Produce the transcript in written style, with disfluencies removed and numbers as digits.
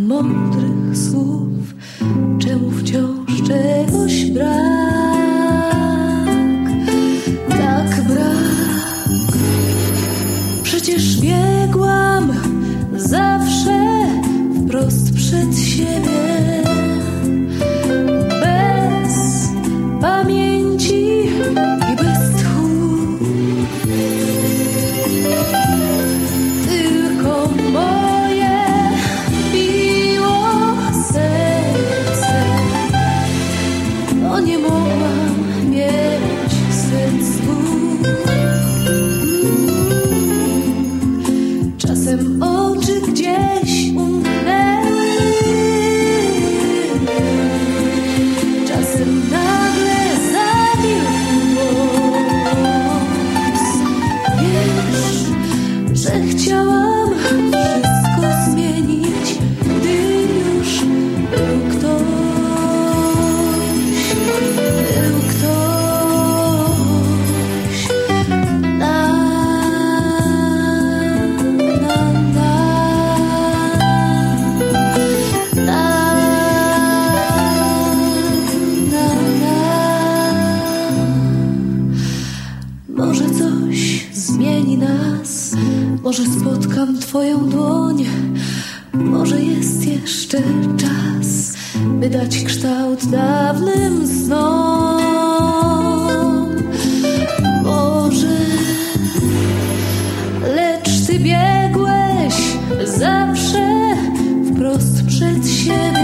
mądrych słów, czemu wciąż czegoś brak, tak brak. Przecież biegłam zawsze wprost przed siebie, bez pamięci i bez tchu. Tylko moje biło serce, bo nie mogłam mieć serc dwóch. Czasem oczy gdzieś umknęły, czasem nagle zamilkł głos. Wiesz, że chciałam wszystko zmienić, gdy już był ktoś, Może coś zmieni nas, może spotkam twoją dłoń, może jest jeszcze czas, by dać kształt dawnym snom. Może, lecz ty biegłeś zawsze wprost przed siebie.